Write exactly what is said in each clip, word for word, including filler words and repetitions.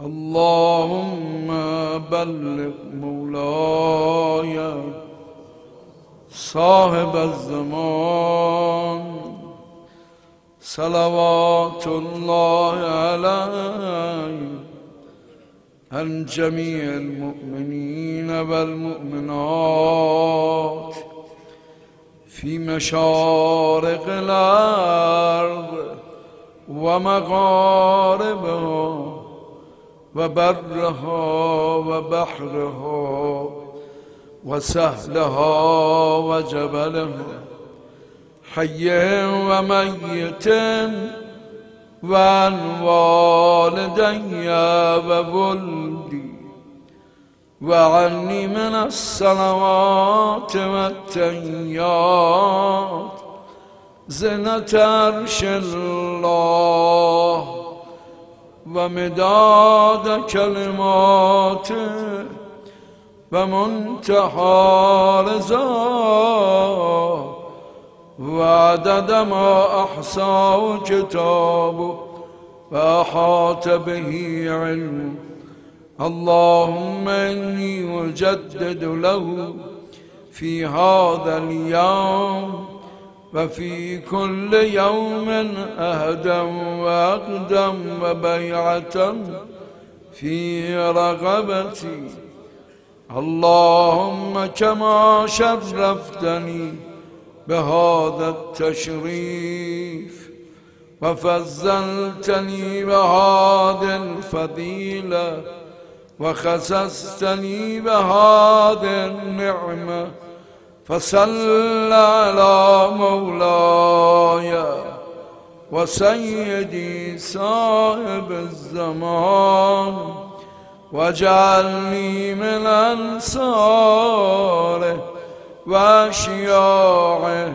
اللهم بلغ مولاي صاحب الزمان صلوات الله عليه عن جميع المؤمنين والمؤمنات في مشارق الأرض ومغاربها وبرها وبحرها وسهلها وجبلها حي وميت وعن والدي وولدي وعني من الصلوات والتحيات زنة عرش الله ومداد كلماته ومنتهى رضاه وعدد ما أحصاه كتابه وأحاط به علمه. اللهم إني أجدد له في هذا اليوم وفي كل يوم أهدا وأقدم وبيعة في رغبتي. اللهم كما شرفتني بهذا التشريف وفضلتني بهذه الفضيلة وخصصتني بهذه النعمة فصل على مولاي وسيدي صاحب الزمان واجعلني من أنصاره وأشياعه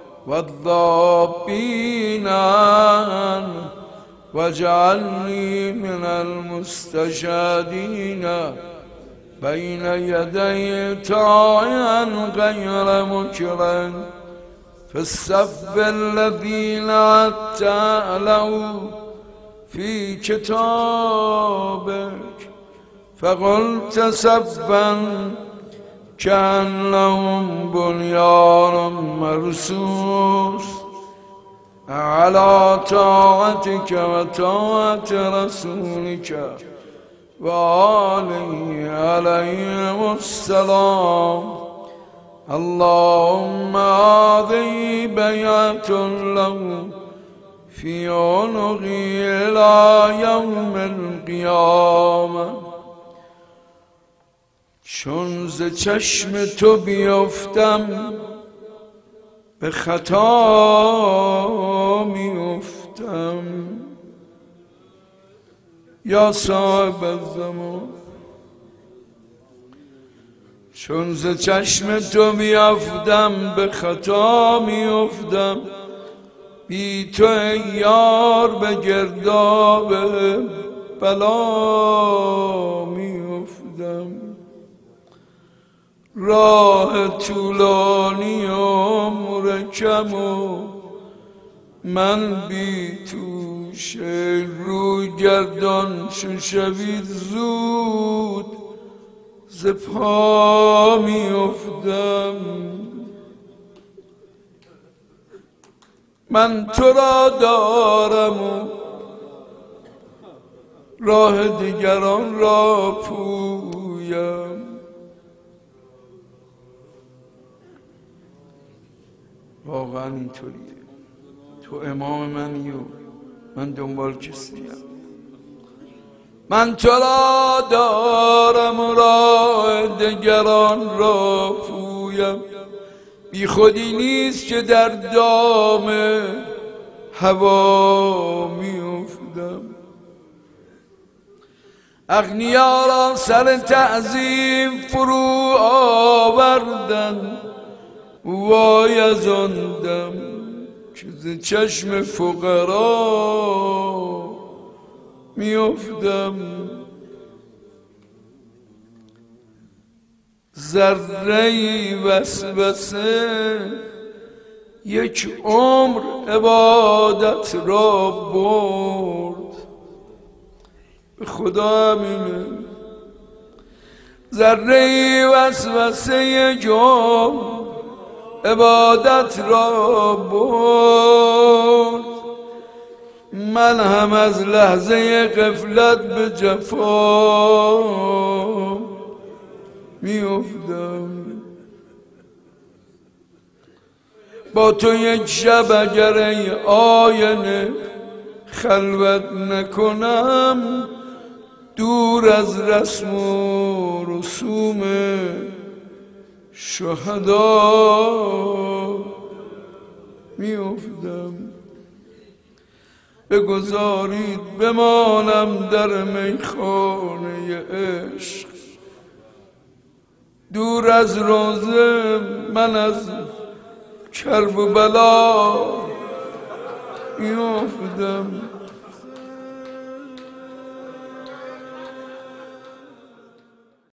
والضابين عنه واجعلني من المستشهدين بين يدي طاعا غير مكرم في الصف الذي لا تعلو في كتابك فقلت صفا كأنهم بنيان مرصوص على طاعتك وطاعة رسولك وآله عليهم السلام. اللهم هذه بيعة له في عنقي إلى يوم القيامة. چون ز چشم تو بیفتم به خطا میفتم یا صاحب الزمان. چون ز چشم تو بیفتم به خطا میفتم بی تو ای یار به گرداب بلا میفتم. راه طولانی و مرکم و من بی توش روی گردان چون شوید زود ز پا می افتم. من تو را دارم و راه دیگران را پویم. واقعا اینطوریه. تو امام منی و من دنبال کسیم. من تو را دارم و راه دگران را پویم. بی خودی نیست که در دام هوا میافتم. اغنیا را سر تعظیم فرو آوردن وای از آن دم که ز چشم فقرا میافتم. ذره وسوسه یک عمر عبادت را برد. به خدا همینه. ذره وسوسه جان عبادت را برد، من هم از لحظه غفلت به جفا میافتم. با تو یک شب اگر ای آینه خلوت نکنم، دور از رسم و رسوم شهدا میافتم. بگذارید بمانم در میخانه عشق، دور از روزه من از کرب و بلا میافتم.